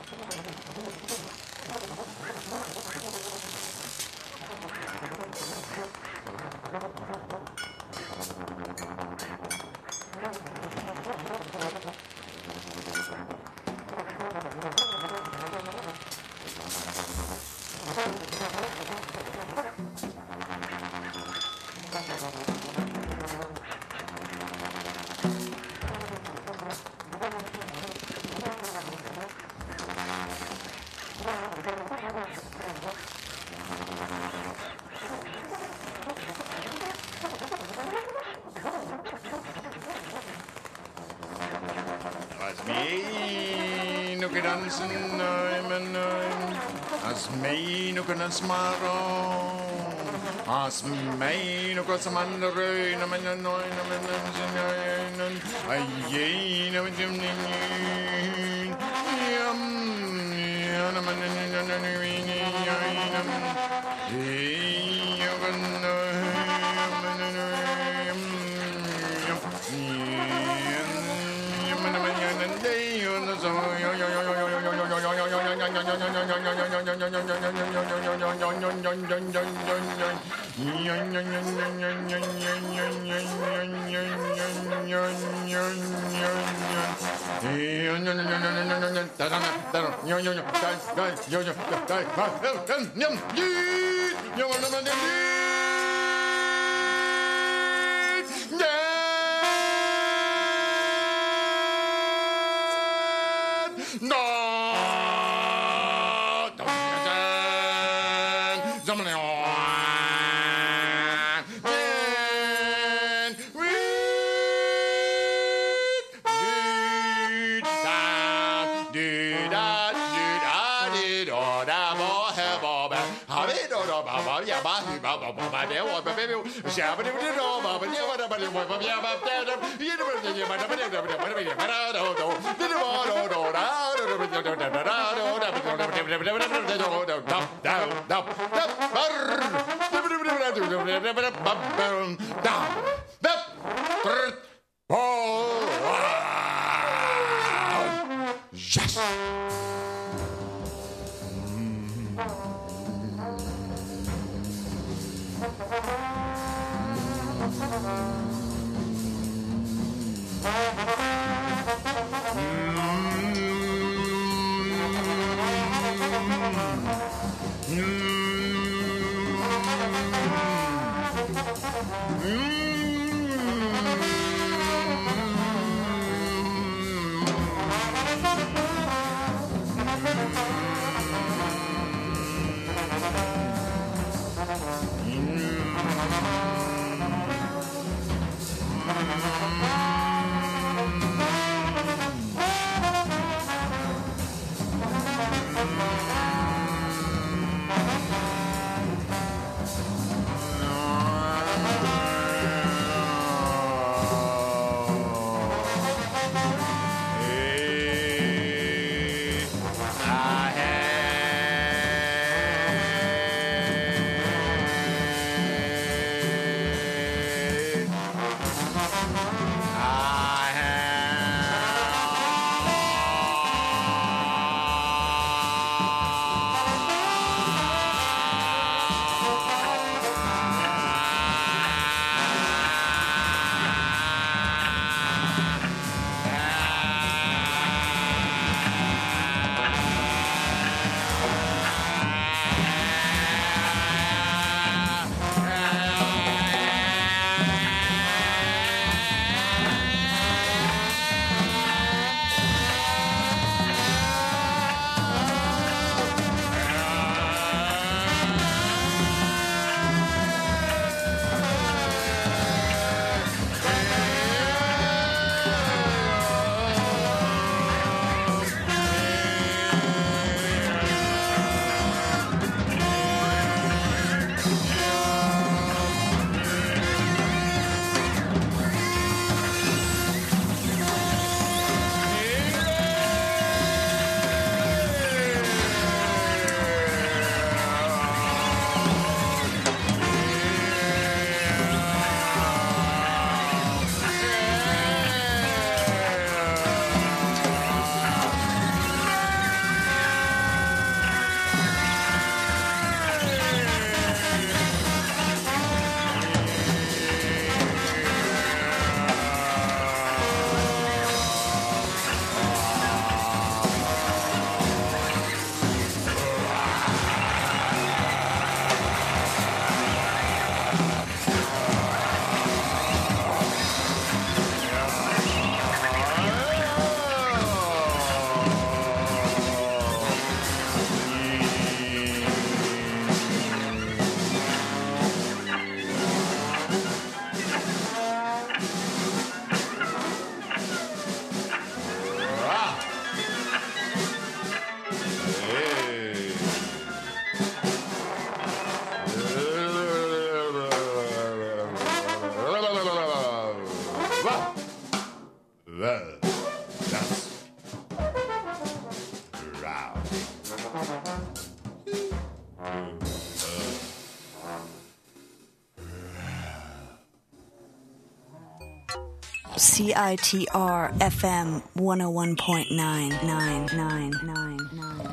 Asmino que dansen asmino que dans maro asmino que samandre na men no na men ay na men yam na men CITR FM 101.99999.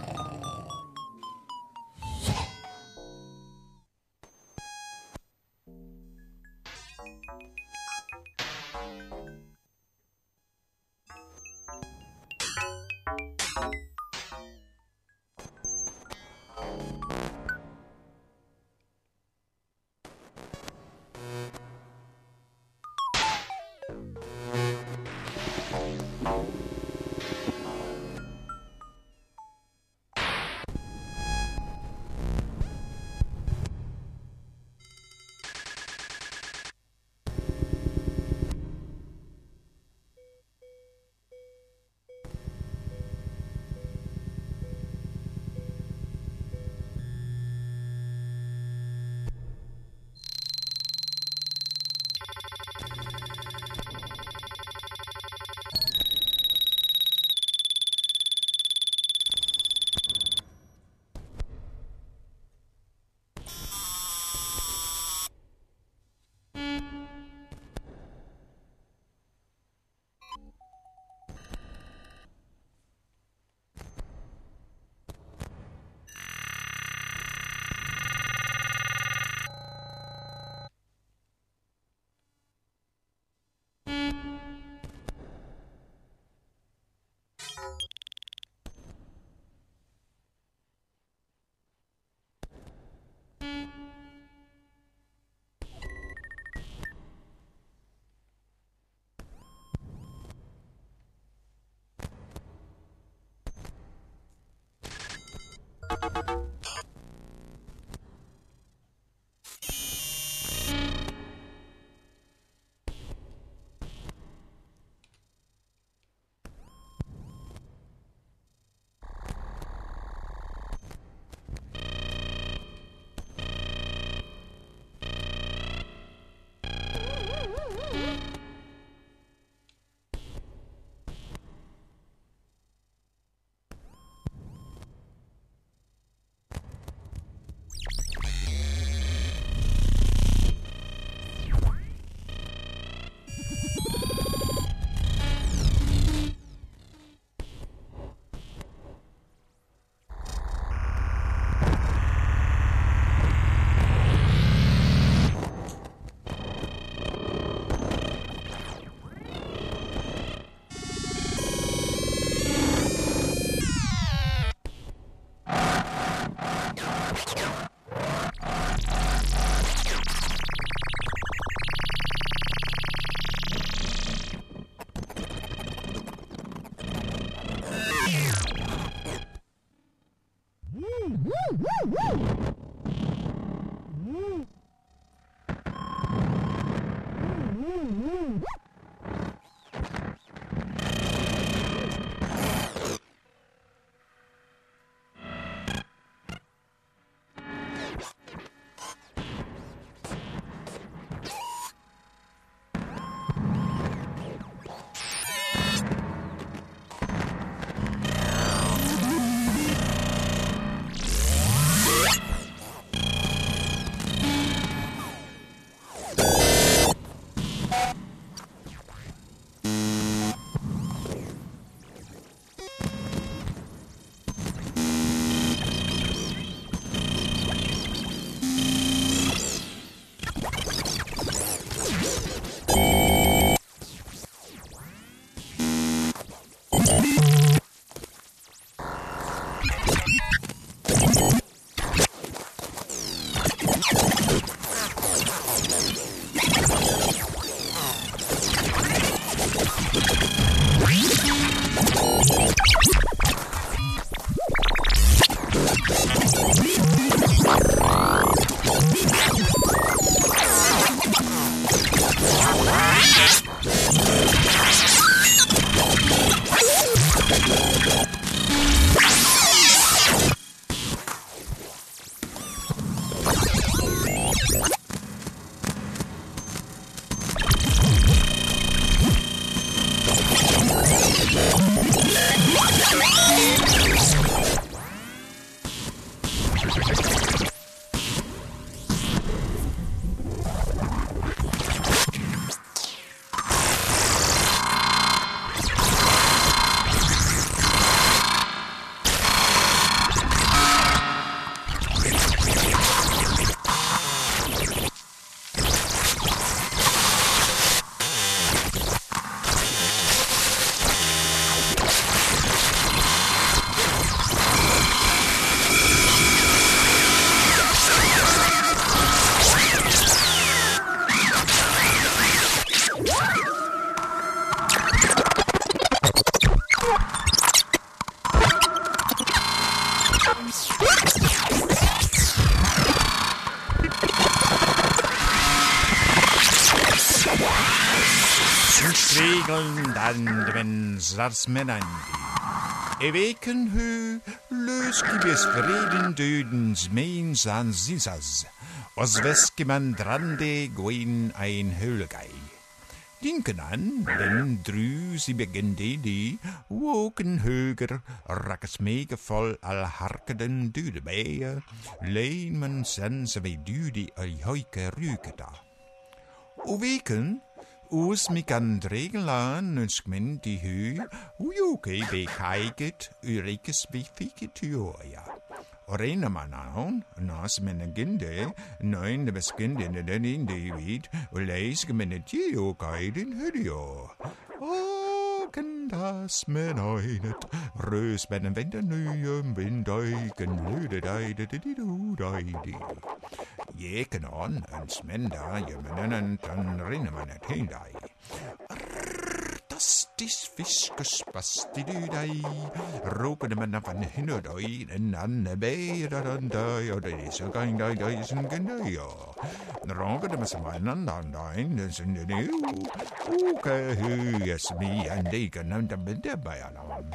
Regeln dan men zarsmenandi. Weken hu løskibes vreden dødens mens an sisas. Os veske man drande goin ein hølgei. Dinken an, den drus I begende die, woken høger, rakkes megevol al harkeden dudebeie, leen men sense ved dude I høyke ruketa. O weken, Us mi kan dregelaan ønsk men die hu, ujoke bekijket, urekes befiket ja. Orena man aan, nas men een ginde, nein de beskinde den in de weet, lees men het je ook uit in hudio. Kan das men het, reus ben een winter nu een windduiken, lude deide die. Je kan aan, een smenda, je menen en rinnen men het heen die. Das dis fiskus pastidudai, roken de men van hinnodoi, en aan de beidadandai, o de is ook een dai is een gendeio. Roken de mensen van een dai, dus in de nieuw. Oeke hu, yes me, en deken, en de bende bij aan.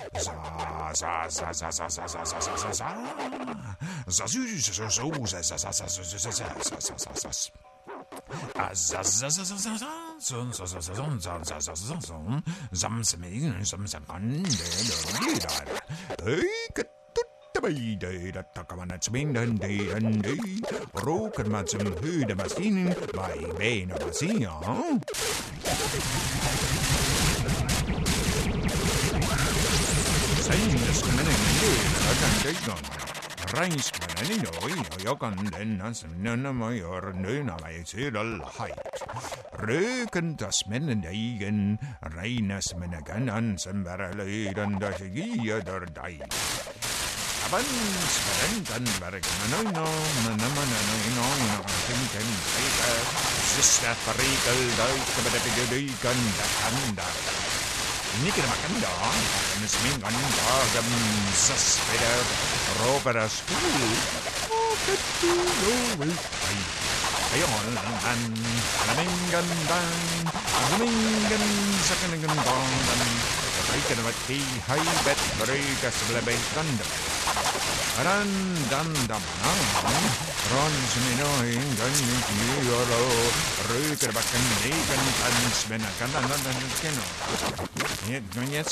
Dat kan het sminden die roken met zijn huide machine bij benen machine. Zijn de schminnen dat kan tekenen. Reinsmen jag kan denna snönna major nöna mig till allheit. Röken das männen egen, reinas männa ganan som bara löjden där sig i där dig. Abans verenden verken men tinken sista verregel duik med det dykan kanda. Nikke makanda, en smingan dagam saspeder, råbara skol, og kettu lovel hei. Ayon mingan sakangan dan, reiken wat hei bet breugas blebe gandam. Aran dan ron seminoin ganin yoro, reuker bakken negen tans mena kandan keno. Нет,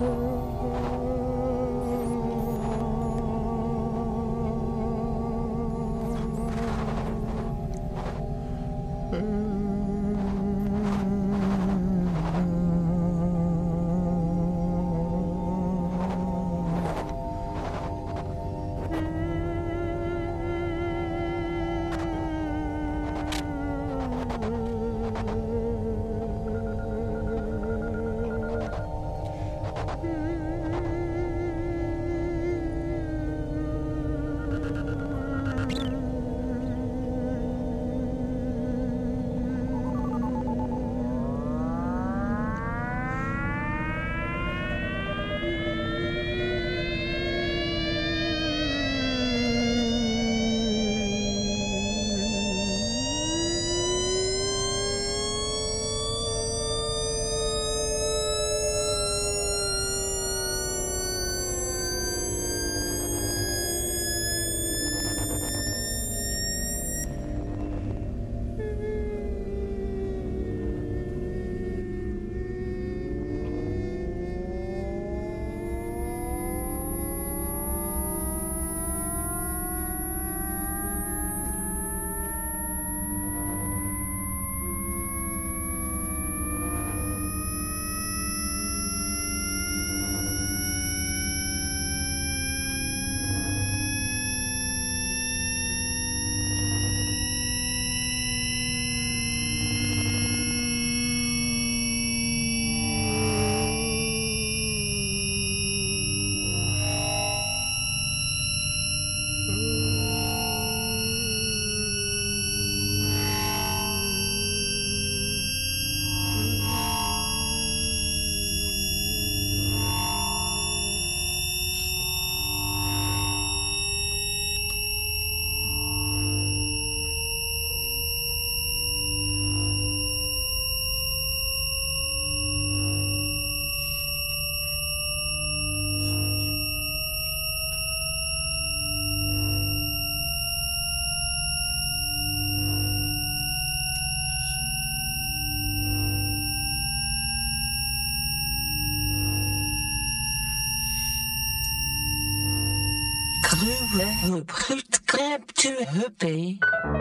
Kruwe hup gut krep tu huppie.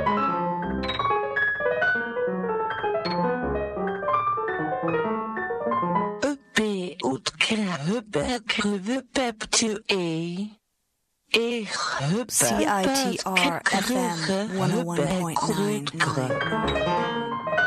Uppie ut kra huppe kruwe pep tu e. Ich huppe CITR FM 101.9.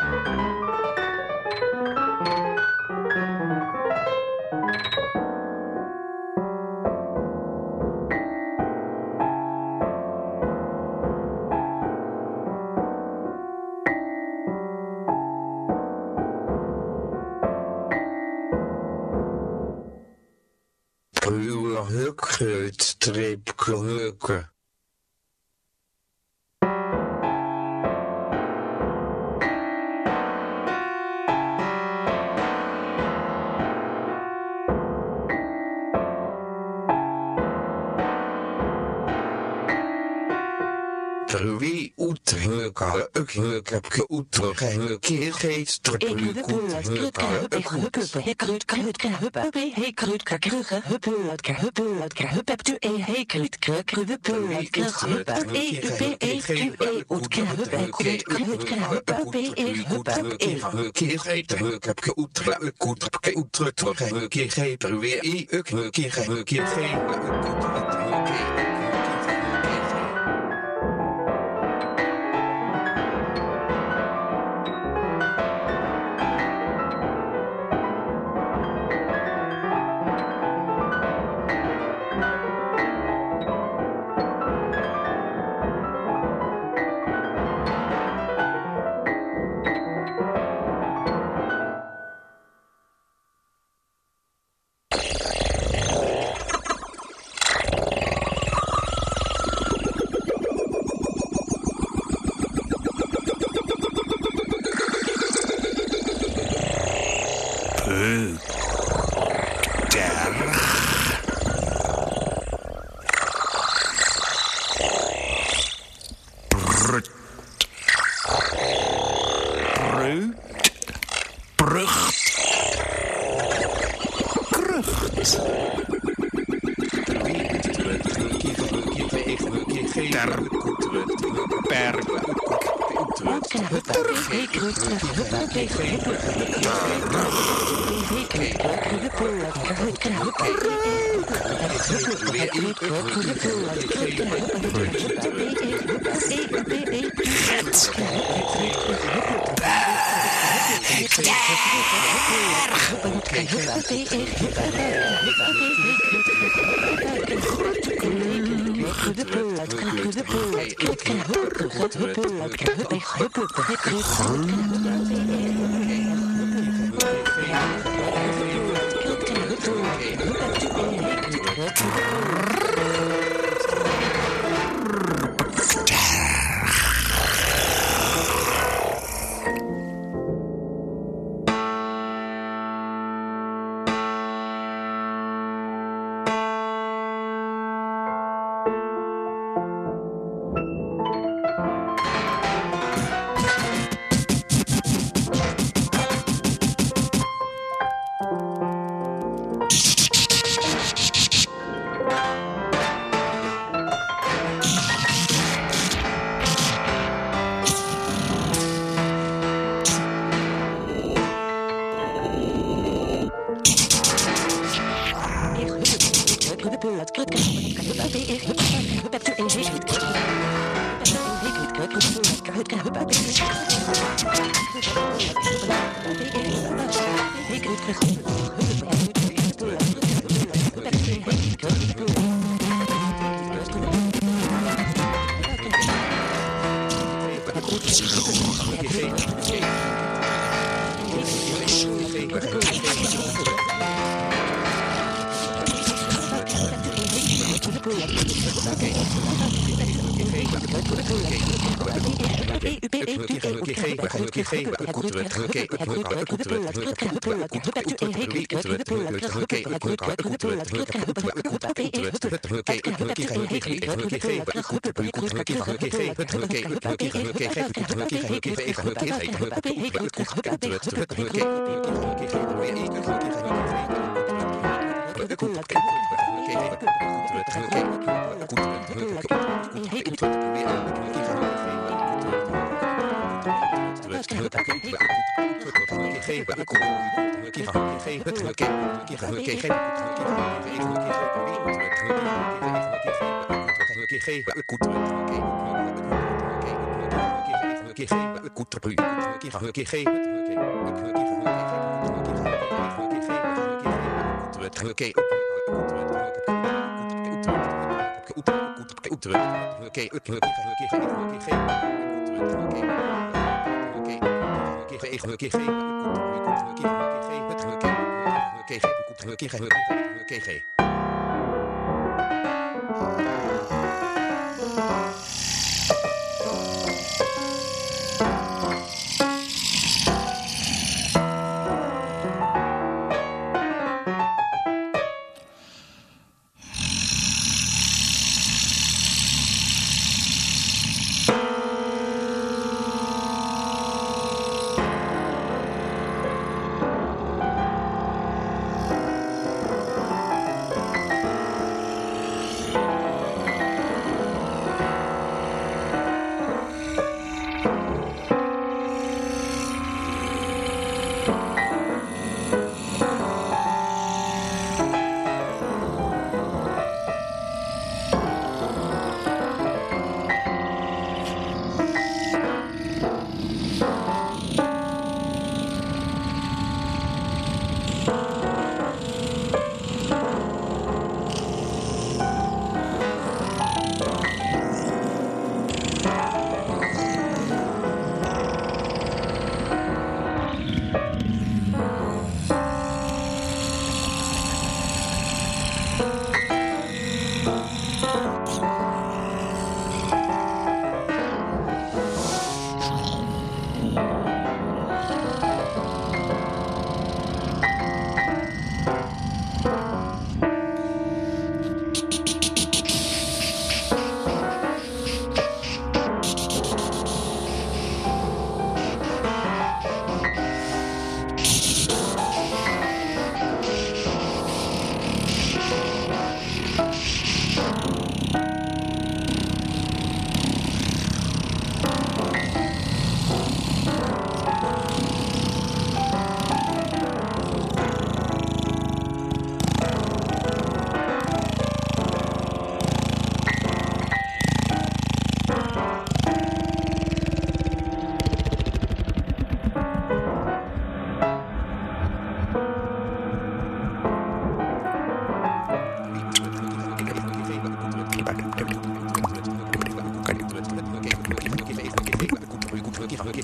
Hukgeut, streep, geheuken. Wie uitheuken, ik heuk heb ge uitheuken, keer geet, trippel,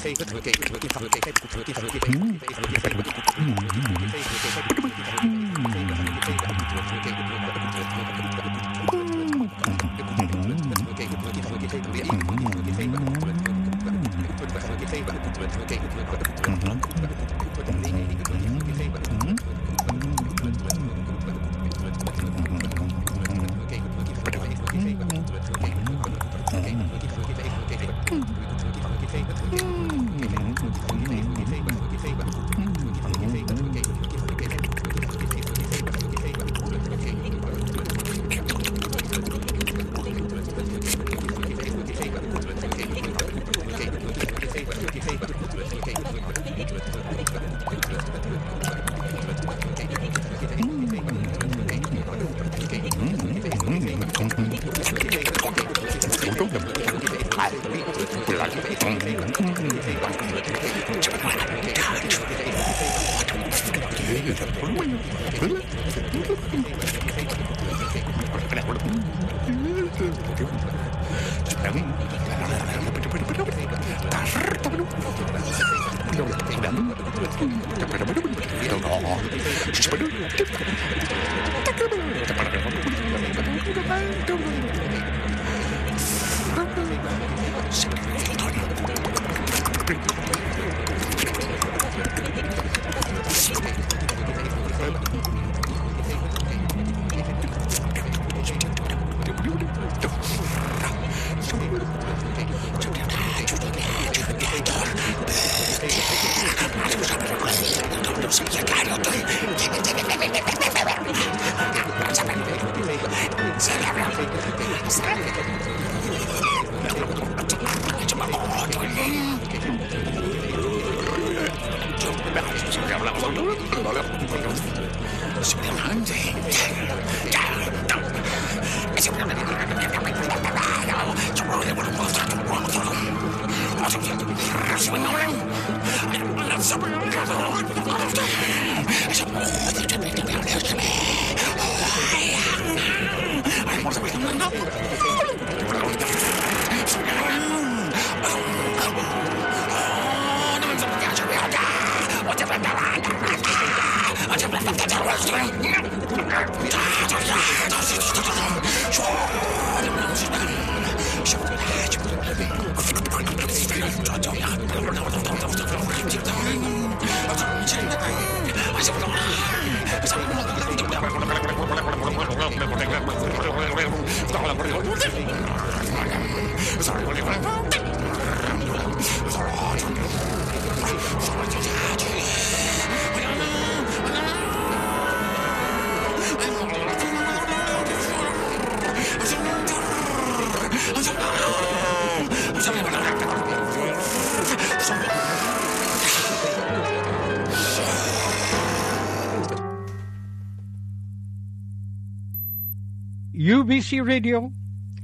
UBC Radio,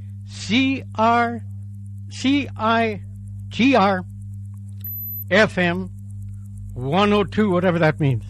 CIGR, FM 102, whatever that means.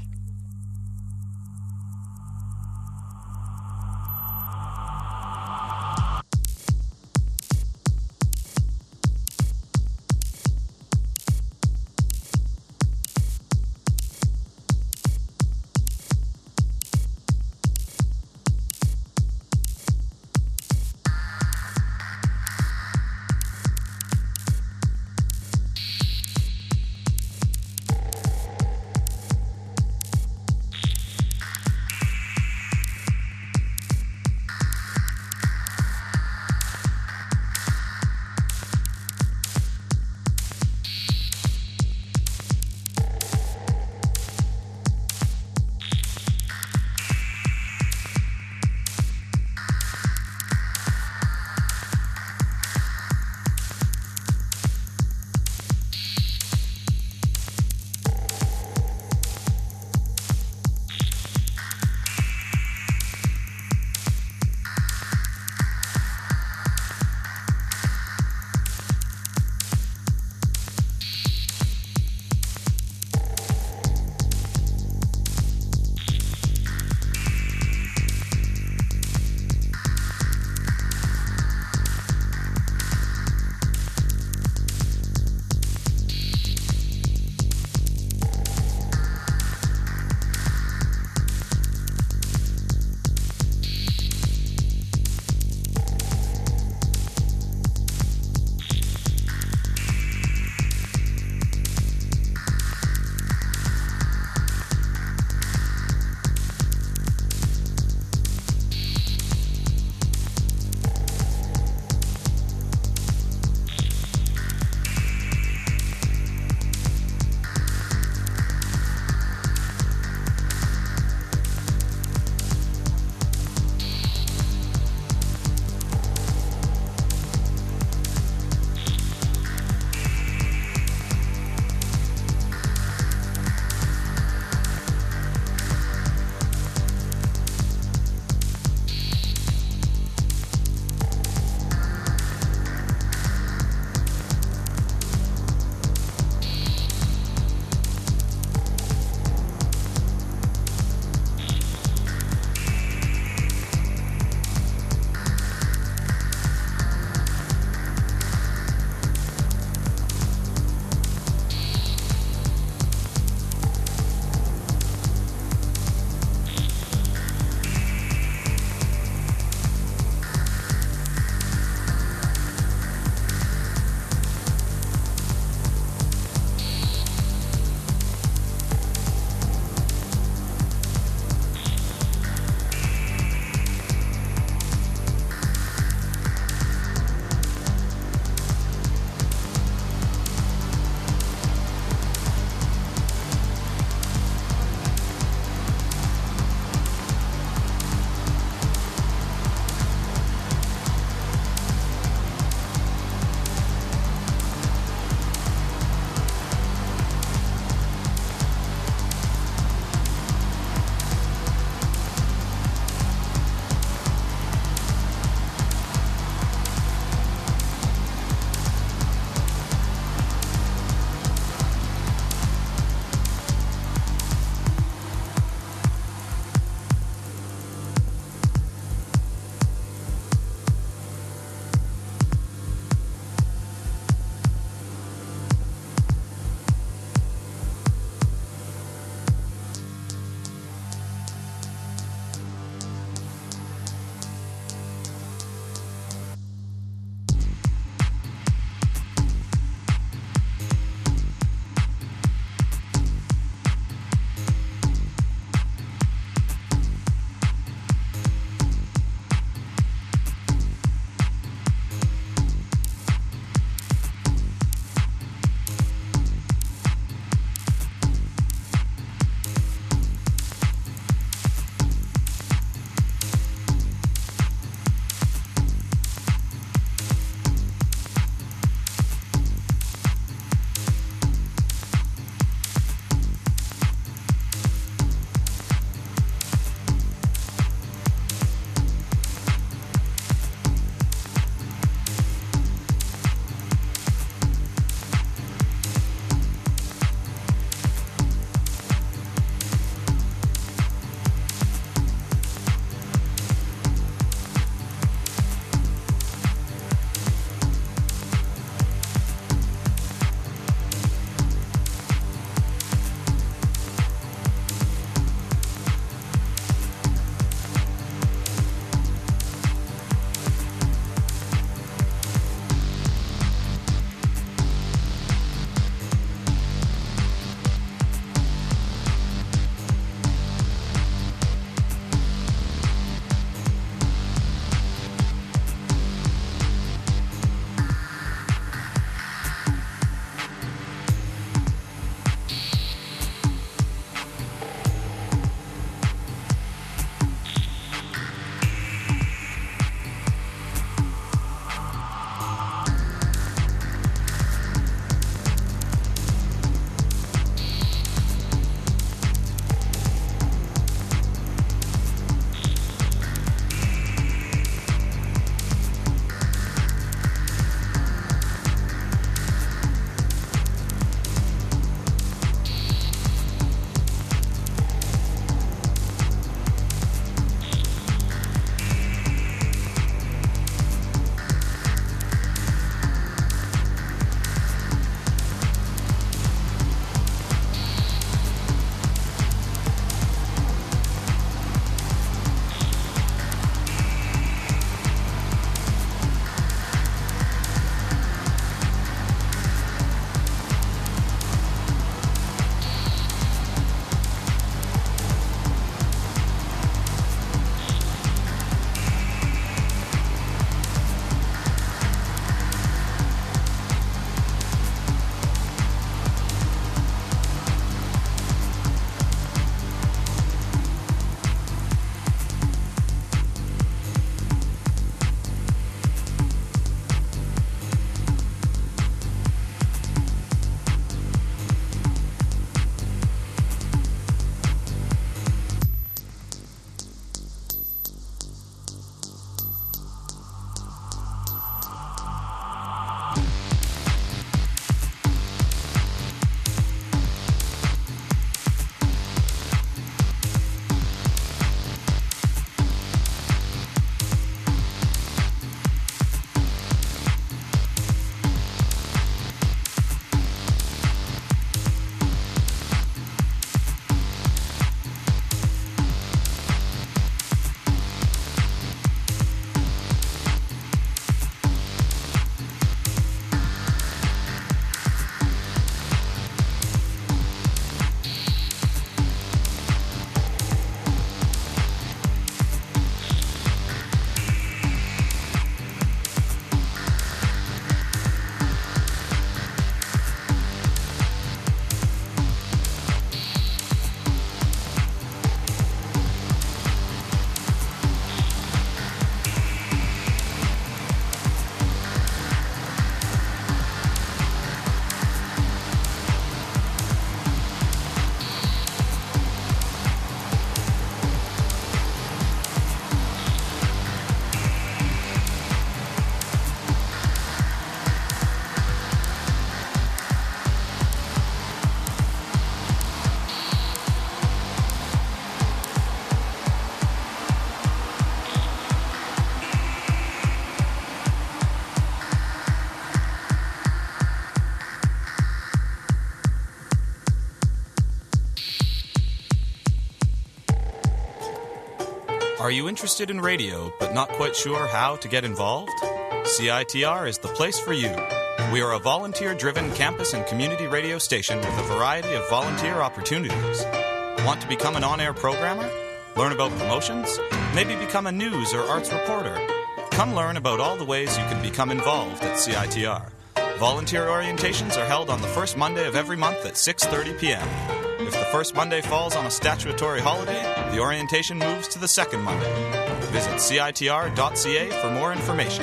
Are you interested in radio but not quite sure how to get involved? CITR is the place for you. We are a volunteer-driven campus and community radio station with a variety of volunteer opportunities. Want to become an on-air programmer? Learn about promotions? Maybe become a news or arts reporter? Come learn about all the ways you can become involved at CITR. Volunteer orientations are held on the first Monday of every month at 6:30 p.m. If the first Monday falls on a statutory holiday, the orientation moves to the second Monday. Visit citr.ca for more information.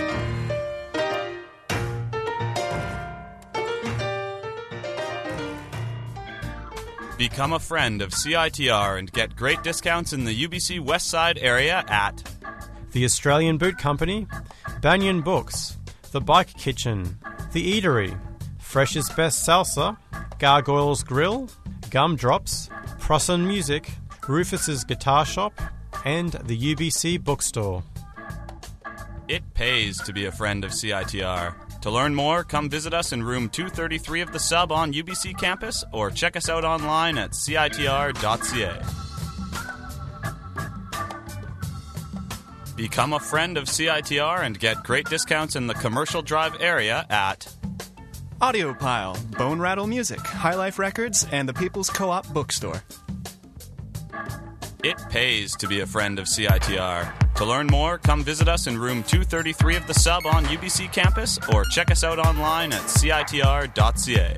Become a friend of CITR and get great discounts in the UBC West Side area at the Australian Boot Company, Banyan Books, The Bike Kitchen, The Eatery, Fresh's Best Salsa, Gargoyles Grill, Gumdrops, Prosson Music, Rufus's Guitar Shop, and the UBC Bookstore. It pays to be a friend of CITR. To learn more, come visit us in room 233 of the Sub on UBC campus or check us out online at citr.ca. Become a friend of CITR and get great discounts in the Commercial Drive area at Audiopile, Bone Rattle Music, High Life Records, and the People's Co-op Bookstore. It pays to be a friend of CITR. To learn more, come visit us in room 233 of the Sub on UBC campus or check us out online at citr.ca.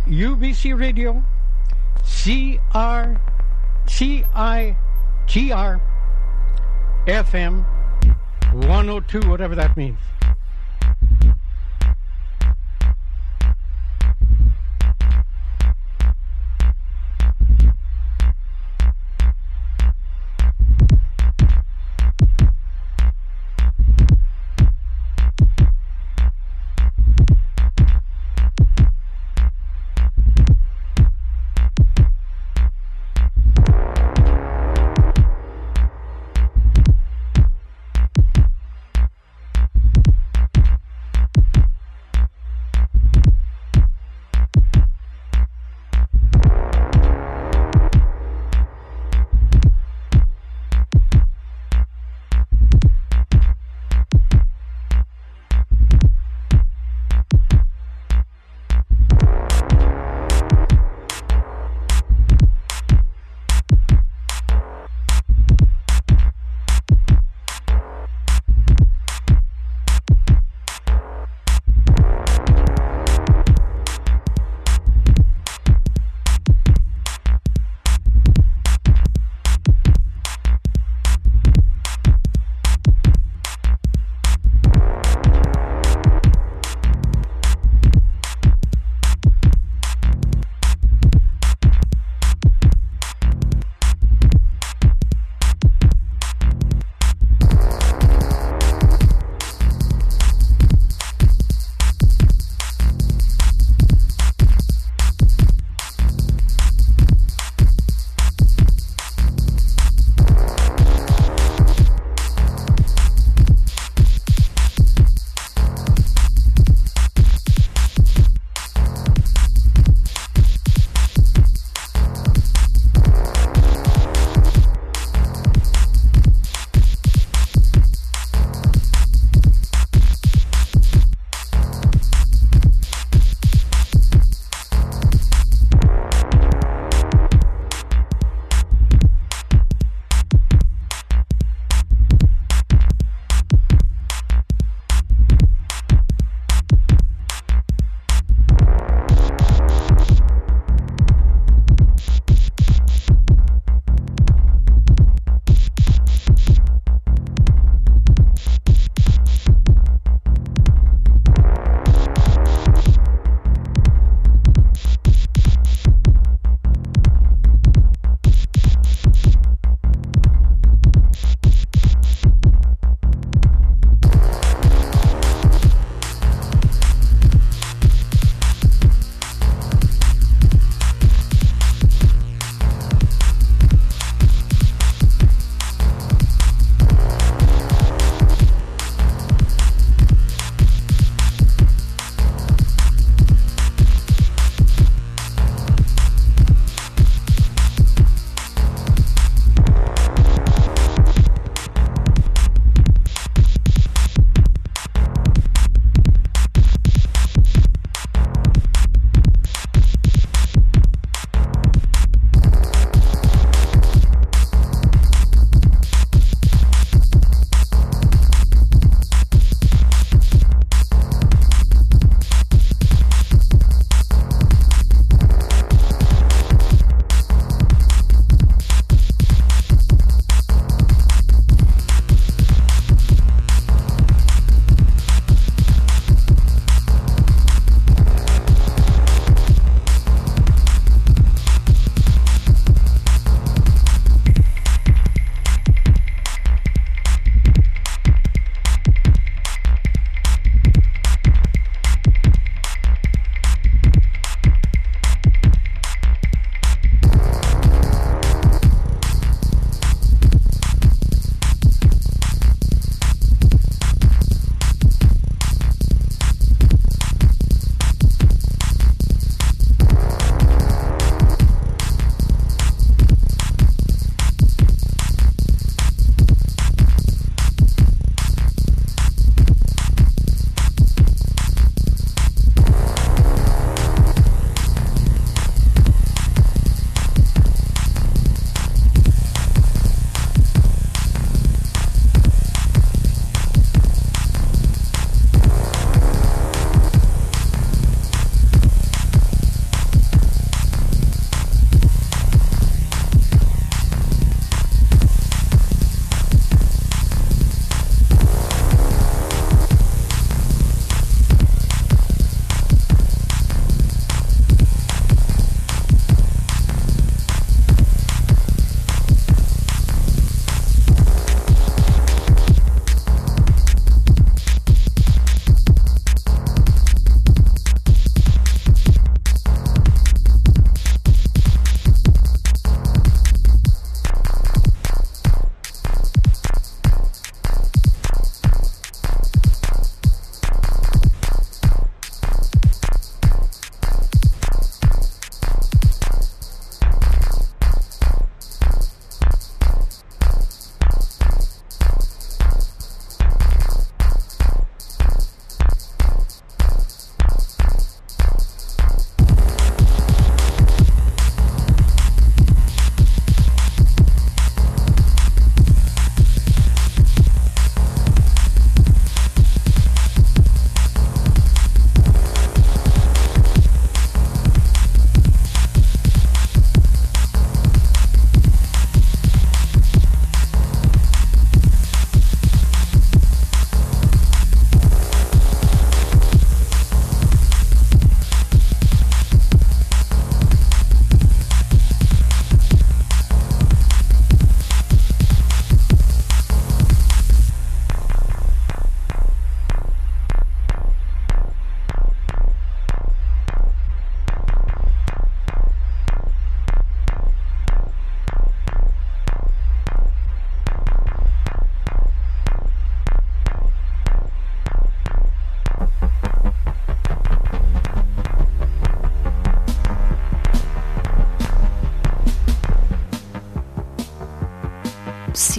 UBC Radio, CITR FM 102, whatever that means.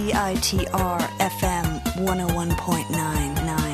CITR FM 101.999.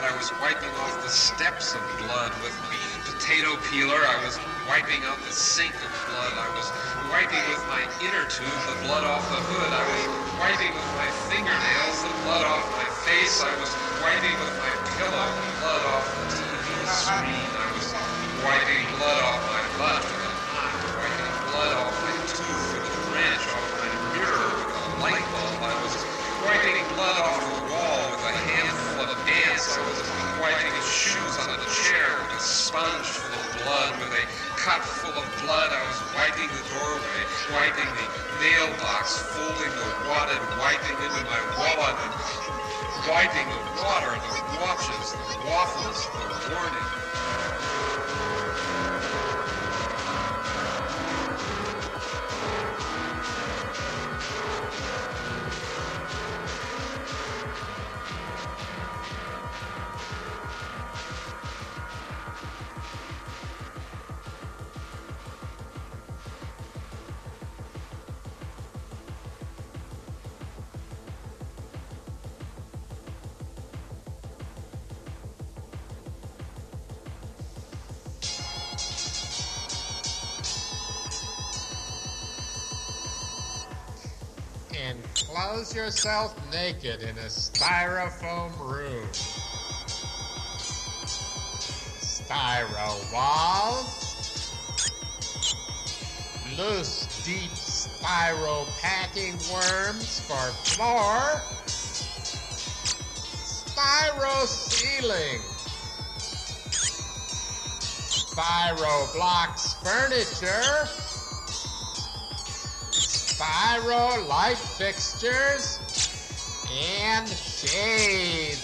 was wiping off the steps of blood with my potato peeler. I was wiping out the sink of blood. I was wiping with my inner tube the blood off the hood. I was wiping with my fingernails the blood off my face. I was wiping with my pillow the blood off the TV screen. I was wiping blood off my butt with a knot, wiping blood off my tooth with a wrench, off my mirror with a light bulb. I was wiping blood off the wall with a handful of ants. I was wiping his shoes on a chair with a sponge full of blood, with a cup full of blood. I was wiping the doorway, wiping the mailbox, folding the wadded, wiping into my wallet, and wiping the water, the watches, the waffles, the warning. Enclose yourself naked in a styrofoam room. Styro walls. Loose, deep styro packing worms for floor. Styro ceiling. Styro blocks furniture. Styro light fixtures and shades.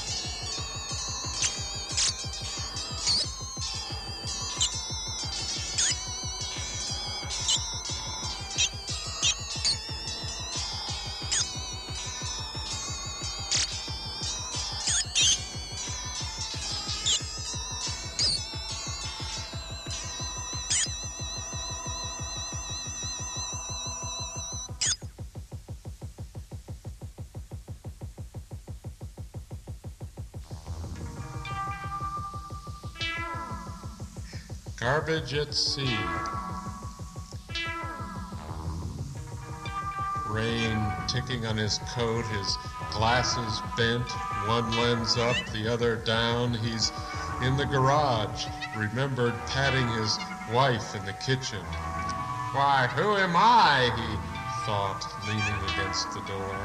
Garbage at sea. Rain ticking on his coat, his glasses bent, one lens up, the other down. He's in the garage, remembered patting his wife in the kitchen. Why, who am I? He thought, leaning against the door.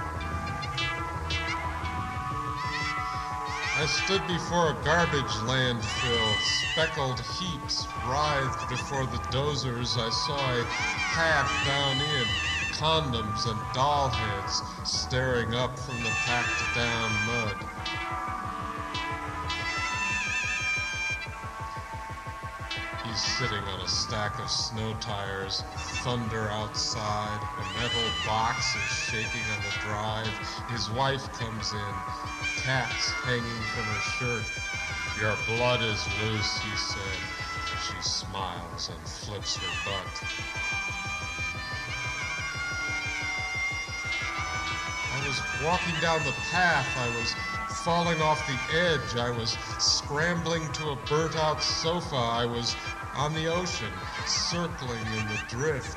I stood before a garbage landfill. Speckled heaps writhed before the dozers. I saw a path down in, condoms and doll heads staring up from the packed down mud. He's sitting on a stack of snow tires, thunder outside, a metal box is shaking on the drive. His wife comes in, cats hanging from her shirt. Your blood is loose, he said. She smiles and flips her butt. I was walking down the path. I was falling off the edge. I was scrambling to a burnt-out sofa. I was on the ocean, circling in the drift.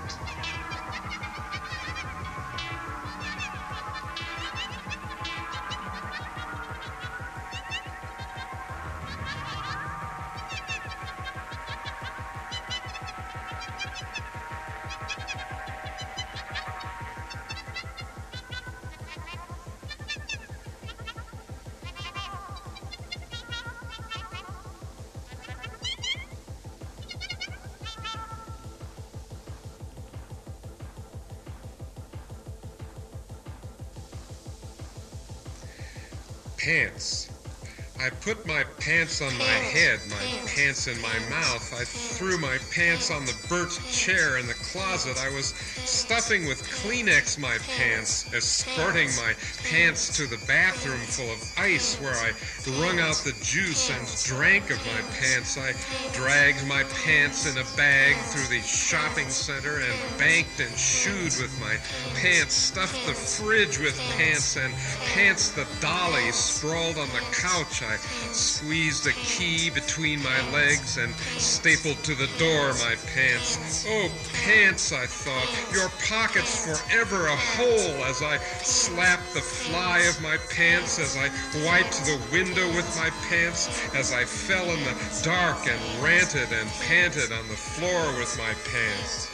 Pants. I put my pants on my head, my pants in my mouth. I threw my pants on the burnt chair in the closet. I was stuffing with Kleenex my pants, escorting my pants to the bathroom full of ice where I wrung out the juice and drank of my pants. I dragged my pants in a bag through the shopping center and banked and shoed with my pants, stuffed the fridge with pants and pants the dolly sprawled on the couch. I I squeezed a key between my legs and stapled to the door my pants. Oh, pants, I thought, your pockets forever a hole, as I slapped the fly of my pants, as I wiped the window with my pants, as I fell in the dark and ranted and panted on the floor with my pants.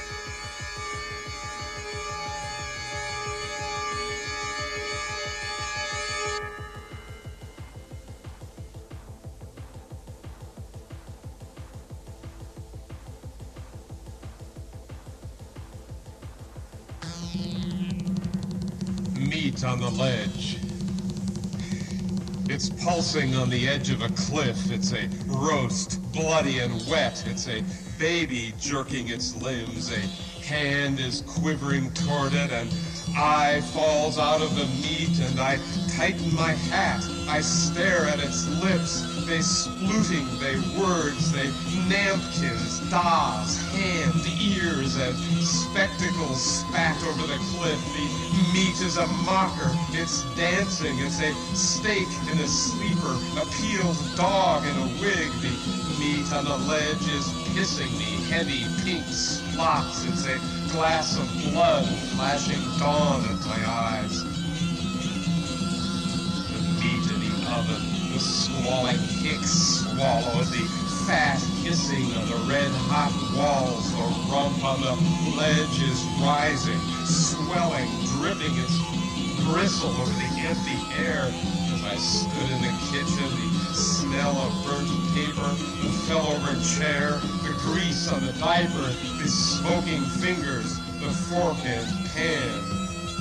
Meat on the ledge. It's pulsing on the edge of a cliff. It's a roast, bloody and wet. It's a baby jerking its limbs. A hand is quivering toward it, and eye falls out of the meat, and I tighten my hat. I stare at its lips. They splooting, they words, they nampkins, das, hand, ears, and spectacles spat over the cliff. The meat is a mocker. It's dancing. It's a steak in a sleeper, a peeled dog in a wig. The meat on the ledge is pissing me, heavy pink spots. It's a glass of blood flashing dawn at my eyes. The meat in the oven, the squalling hicks swallow, the fat hissing of the red-hot walls. The rump on the ledge is rising, swelling, dripping its gristle over the empty air. As I stood in the kitchen, the smell of burnt paper, the fell-over chair, the grease on the diaper, the smoking fingers, the fork and pan.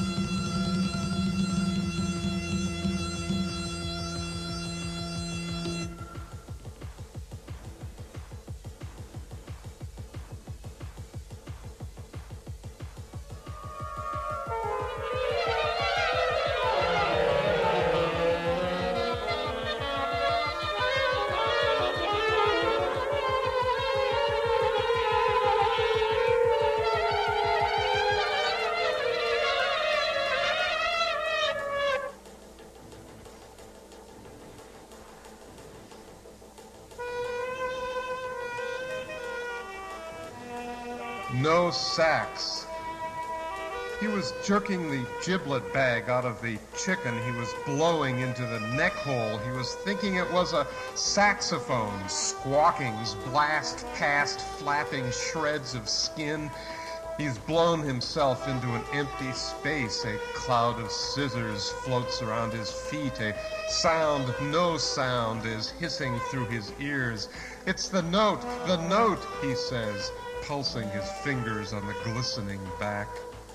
No sacks. He was jerking the giblet bag out of the chicken. He was blowing into the neck hole. He was thinking it was a saxophone. Squawkings blast past flapping shreds of skin. He's blown himself into an empty space. A cloud of scissors floats around his feet. A sound, no sound, is hissing through his ears. It's the note, he says, pulsing his fingers on the glistening back.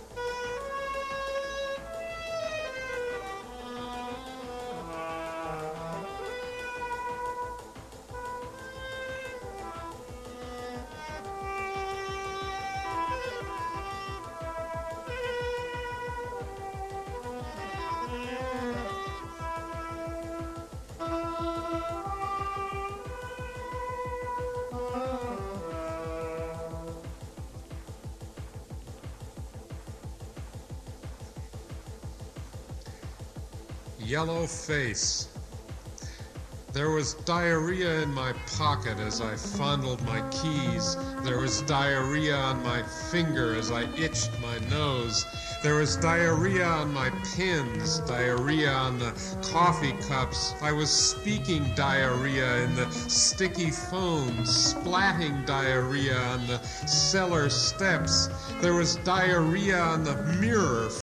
Yellow face. There was diarrhea in my pocket as I fondled my keys. There was diarrhea on my finger as I itched my nose. There was diarrhea on my pins, diarrhea on the coffee cups. I was speaking diarrhea in the sticky phone, splatting diarrhea on the cellar steps. There was diarrhea on the mirror